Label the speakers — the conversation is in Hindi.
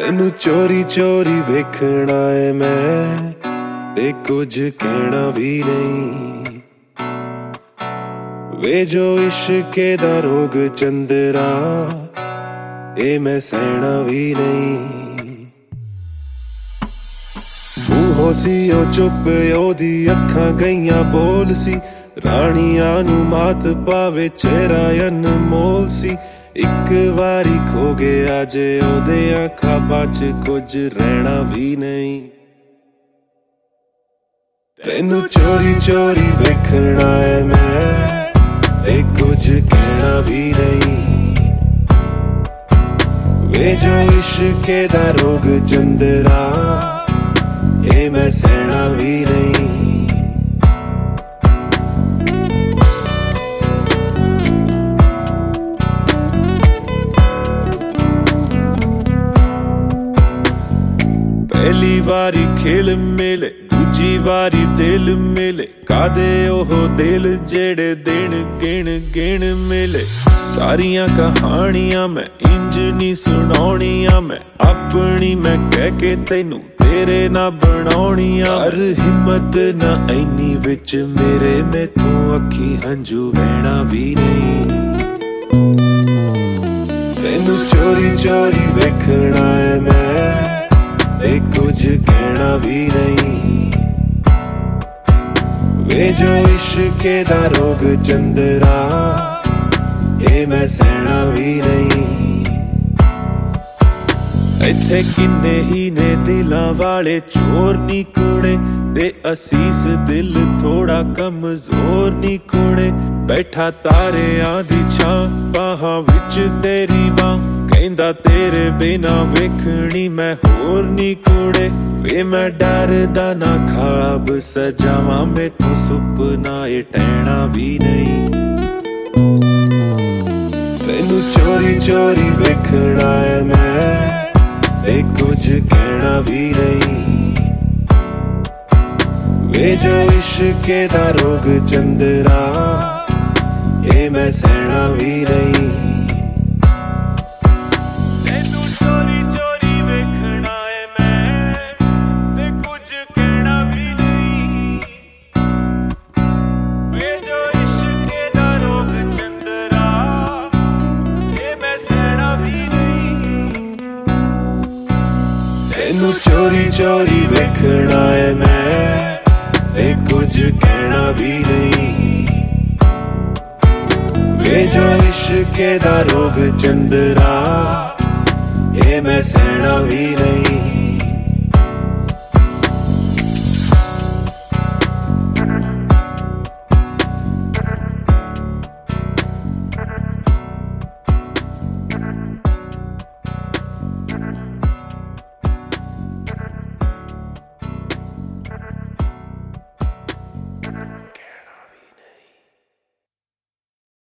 Speaker 1: तेनू चोरी चोरी वेखना है मैं ते कुछ कहना भी नहीं। वे जो इश्के दा रोग चंदरा ए मैं सहना भी नहीं। मूहों सी ओ चुप ओदी अखां गईयां बोल सी, राणियां नू मात पावे चेहरा अनमोल सी। एक वारी खो गया जे ओदे ख्वाबां च कुछ रहना भी नहीं। तेनू चोरी चोरी वेखना है मैं ते कुछ कहना भी नहीं। वे जो इश्के दा रोग चंदरा ए मैं सहना भी नहीं। पहली वारी खेल मिले दूजी वारी दिल मिले, कादे ओह दिल जेड़े दिन गिण गिण मिले। सारियां कहानियां मैं इंज नी सुनाउणियां, मैं अपनी मैं कह के तेनू तेरे ना बनाउणियां। पर हिम्मत ना ऐनी विच मेरे मैथों अखी हंजू वहना भी नहीं। तेनू चोरी चोरी वेखना है मैं ते कुछ कहना भी नहीं। वे जो इश्के दा रोग चंदरा ए मैं सहना भी नहीं। इत्थे किन्ने ही ने दिलां वाले चोर नी कुड़े, ते असीस दिल थोड़ा कमजोर नी कुड़े। बैठा तारियां दी छां बाहां विच तेरी बां, कहंदा तेरे बिना वेखनी मैं होर नी कुड़े। वे मैं डरदा ना ख्वाब सजावां, मैथों सुपना ए टहना भी नहीं। तेनू चोरी चोरी वेखना है मैं ते कुछ कहना भी नहीं। वे जो इश्के दा रोग चंदरा ए मैं सहना भी नहीं। तेनू चोरी चोरी वेखना है मैं ते कुछ कहना भी नहीं। वे जो इश्के दा रोग चंदरा ए मैं सहना भी नहीं।